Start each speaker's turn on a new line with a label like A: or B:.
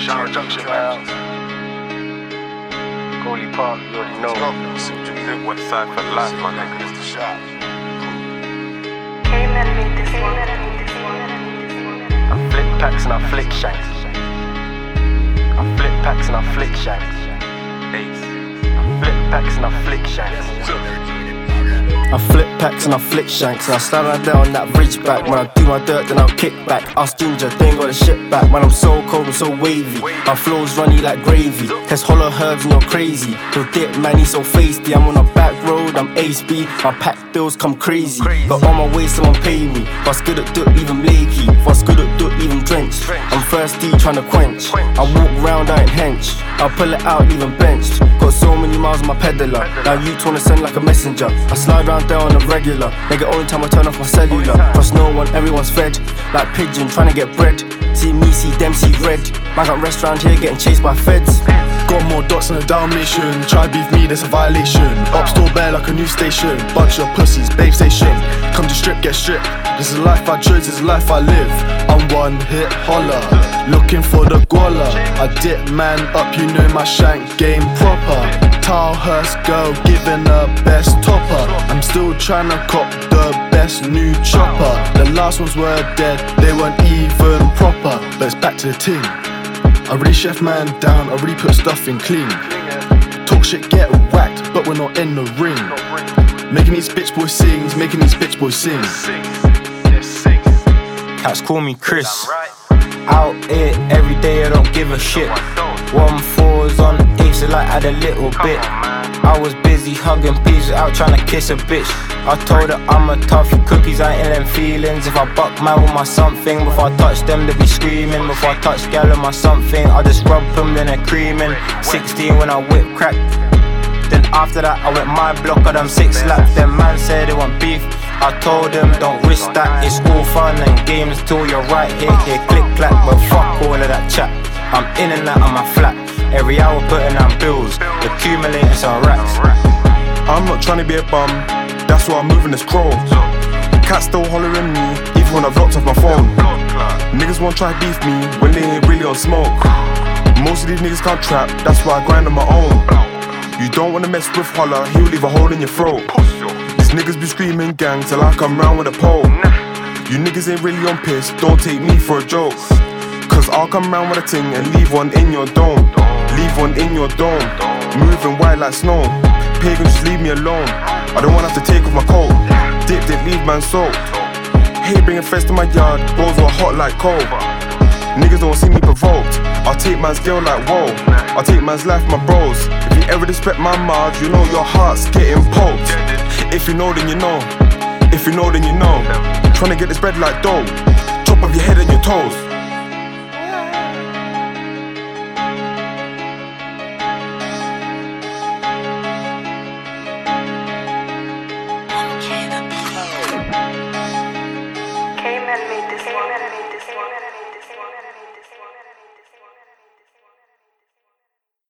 A: Shower Junction, man. Coley Park, you already know.
B: West side for life, my nigga.
A: It's the shot.
C: K-Man made this one.
A: I flip packs and I flick shanks. I flip packs and I flick shanks.
B: Ace.
A: I flip packs and I flick shanks. I flip packs and I flick shanks, and I slide right down that bridge back. When I do my dirt, then I'll kick back. Ask Ginger, they ain't got the shit back. When I'm so cold, I'm so wavy. My flow's runny like gravy. There's hollow herbs and you're crazy. Your dip, man, he's so feisty. I'm on a back road, I'm Ace B. My pack deals come crazy. But on my way, someone pay me. What's good at Duck, leave him lakey. What's good at Duck, leave him drenched. I'm thirsty, trying to quench. I walk round, I ain't hench. I'll pull it out, leave him benched. Got so many miles on my peddler. Now you wanna send like a messenger. I slide round there on a regular. Nigga, only time I turn off my cellular. Trust no one, everyone's fed. Like pigeon trying to get bread. See me, see them, see red. Man got rest round here getting chased by feds.
D: Got more dots than a Dalmatian. Try beef me, that's a violation. Up store bare like a news station. Bunch of pussies, babe station. Come to strip, get stripped. This is life I chose, this is life I live. I'm one hit holler, looking for the guala. I dip man up, you know my shank game proper. Tilehurst girl giving her best topper. I'm still trying to cop the best new chopper. The last ones were dead, they weren't even proper. But it's back to the ting. I really chef man down, I really put stuff in clean. Talk shit, get whacked, but we're not in the ring. Making these bitch boys sings, making these bitch boys sing.
E: Cats call me Chris. Out here every day, I don't give a shit. 1-4s on 8s, so like add a little bit. I was busy hugging peas out trying to kiss a bitch. I told her I'm a tough cookies, I ain't in them feelings. If I buck man with my something, before I touch them they be screaming. Before I touch gal with my something, I just rub them then they're creaming. 16 when I whip crack. Then after that I went my block, I done 6 laps. Them man said they want beef, I told them don't risk that. It's all fun and games till you're right here, click clack. But fuck all of that chat, I'm in and out of my flat. Every hour putting down bills, accumulating some racks.
B: I'm not trying to be a bum, that's why I'm moving this crow. Cats still hollering me, even when I've locked off my phone. Niggas won't try beef me when they ain't really on smoke. Most of these niggas can't trap, that's why I grind on my own. You don't wanna mess with Holler, he'll leave a hole in your throat. These niggas be screaming gang till I come round with a pole. You niggas ain't really on piss, don't take me for a joke. Cause I'll come round with a ting and leave one in your dome. Leave one in your dome, moving white like snow. Pagan, just leave me alone, I don't wanna have to take off my coat. Dip, leave man soaked. Hate bringing friends to my yard, bros were hot like coal. Niggas don't see me provoked, I'll take man's girl like whoa. I'll take man's life, my bros. If you ever respect my marge, you know your heart's getting poked. If you know then you know, if you know then you know. Tryna get this bread like dough, chop off your head and your toes.
C: K-Man made this one.